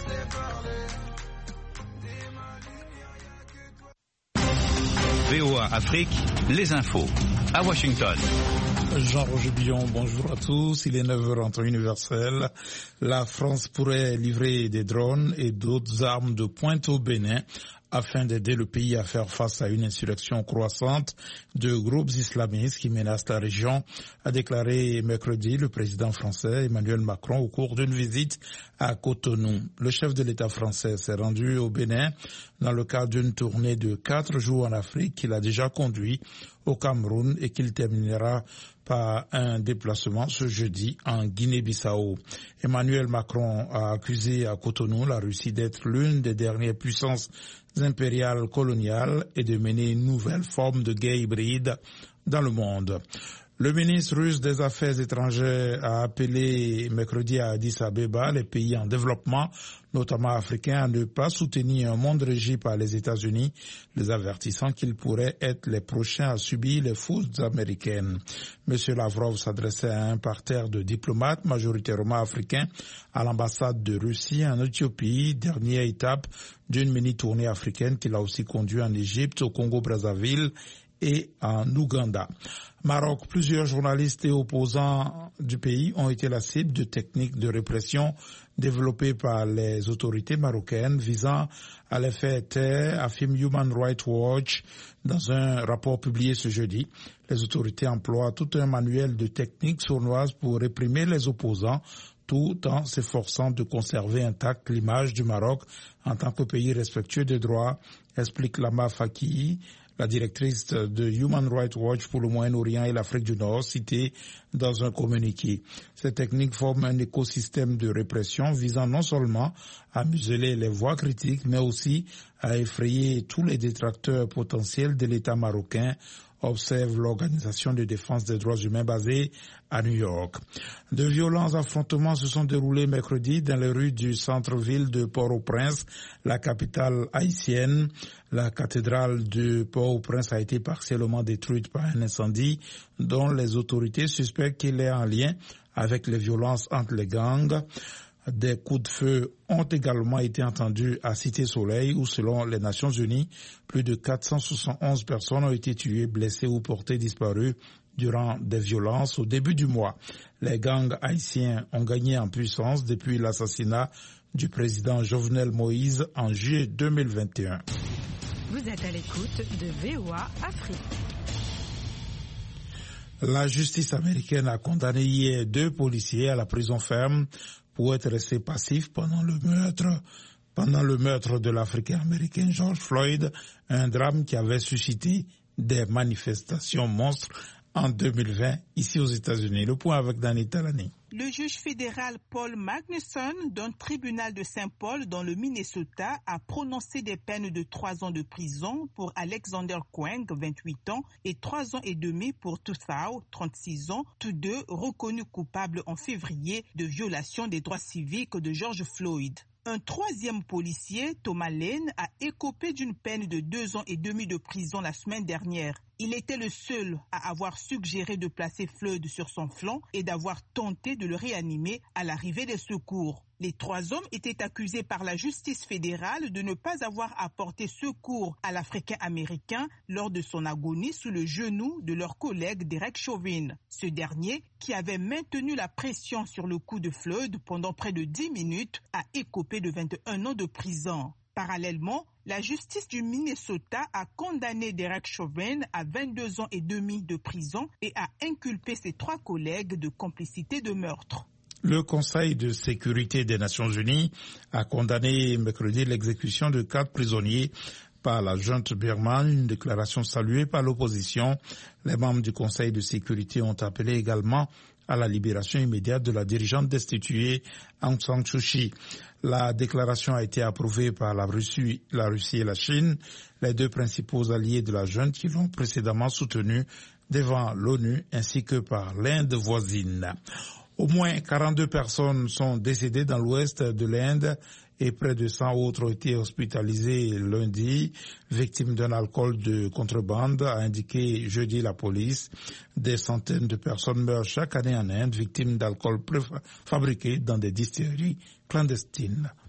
VOA Afrique, les infos. À Washington. Jean-Roger Billon, bonjour à tous. Il est 9h en temps universel. La France pourrait livrer des drones et d'autres armes de pointe au Bénin afin d'aider le pays à faire face à une insurrection croissante de groupes islamistes qui menacent la région, a déclaré mercredi le président français Emmanuel Macron au cours d'une visite à Cotonou. Le chef de l'État français s'est rendu au Bénin dans le cadre d'une tournée de 4 jours en Afrique qu'il a déjà conduit au Cameroun et qu'il terminera par un déplacement ce jeudi en Guinée-Bissau. Emmanuel Macron a accusé à Cotonou la Russie d'être l'une des dernières puissances impériales coloniales et de mener une nouvelle forme de guerre hybride dans le monde. Le ministre russe des Affaires étrangères a appelé mercredi à Addis Abeba les pays en développement, notamment africains, à ne pas soutenir un monde régi par les États-Unis, les avertissant qu'ils pourraient être les prochains à subir les fautes américaines. Monsieur Lavrov s'adressait à un parterre de diplomates majoritairement africains à l'ambassade de Russie en Éthiopie, dernière étape d'une mini-tournée africaine qu'il a aussi conduit en Égypte, au Congo-Brazzaville et en Ouganda. Maroc, plusieurs journalistes et opposants du pays ont été la cible de techniques de répression développées par les autorités marocaines visant à les faire taire, affirme Human Rights Watch dans un rapport publié ce jeudi. Les autorités emploient tout un manuel de techniques sournoises pour réprimer les opposants, tout en s'efforçant de conserver intacte l'image du Maroc en tant que pays respectueux des droits, explique Lama Fakii, la directrice de Human Rights Watch pour le Moyen-Orient et l'Afrique du Nord, citée dans un communiqué. Ces techniques forment un écosystème de répression visant non seulement à museler les voix critiques, mais aussi à effrayer tous les détracteurs potentiels de l'État marocain, observe l'Organisation de défense des droits humains basée à New York. De violents affrontements se sont déroulés mercredi dans les rues du centre-ville de Port-au-Prince, la capitale haïtienne. La cathédrale de Port-au-Prince a été partiellement détruite par un incendie dont les autorités suspectent qu'il est en lien avec les violences entre les gangs. Des coups de feu ont également été entendus à Cité-Soleil où, selon les Nations Unies, plus de 471 personnes ont été tuées, blessées ou portées disparues durant des violences au début du mois. Les gangs haïtiens ont gagné en puissance depuis l'assassinat du président Jovenel Moïse en juillet 2021. Vous êtes à l'écoute de VOA Afrique. La justice américaine a condamné hier 2 policiers à la prison ferme pour être restés passifs pendant le meurtre de l'Africain-Américain George Floyd, un drame qui avait suscité des manifestations monstres en 2020 ici aux États-Unis. Le point avec Danny Talani. Le juge fédéral Paul Magnuson d'un tribunal de Saint-Paul dans le Minnesota a prononcé des peines de 3 ans de prison pour Alexander Kueng, 28 ans, et 3 ans et demi pour Tuthau, 36 ans, tous deux reconnus coupables en février de violation des droits civiques de George Floyd. Un 3e policier, Thomas Lane, a écopé d'une peine de 2 ans et demi de prison la semaine dernière. Il était le seul à avoir suggéré de placer Floyd sur son flanc et d'avoir tenté de le réanimer à l'arrivée des secours. Les 3 hommes étaient accusés par la justice fédérale de ne pas avoir apporté secours à l'Africain-Américain lors de son agonie sous le genou de leur collègue Derek Chauvin. Ce dernier, qui avait maintenu la pression sur le cou de Floyd pendant près de 10 minutes, a écopé de 21 ans de prison. Parallèlement, la justice du Minnesota a condamné Derek Chauvin à 22 ans et demi de prison et a inculpé ses 3 collègues de complicité de meurtre. Le Conseil de sécurité des Nations Unies a condamné mercredi l'exécution de 4 prisonniers par la junte birmane, une déclaration saluée par l'opposition. Les membres du Conseil de sécurité ont appelé également à la libération immédiate de la dirigeante destituée Aung San Suu Kyi. La déclaration a été approuvée par la Russie et la Chine, les 2 principaux alliés de la junte qui l'ont précédemment soutenue devant l'ONU ainsi que par l'Inde voisine. Au moins 42 personnes sont décédées dans l'ouest de l'Inde et près de 100 autres ont été hospitalisées lundi, victimes d'un alcool de contrebande, a indiqué jeudi la police. Des centaines de personnes meurent chaque année en Inde, victimes d'alcool fabriqué dans des distilleries clandestines.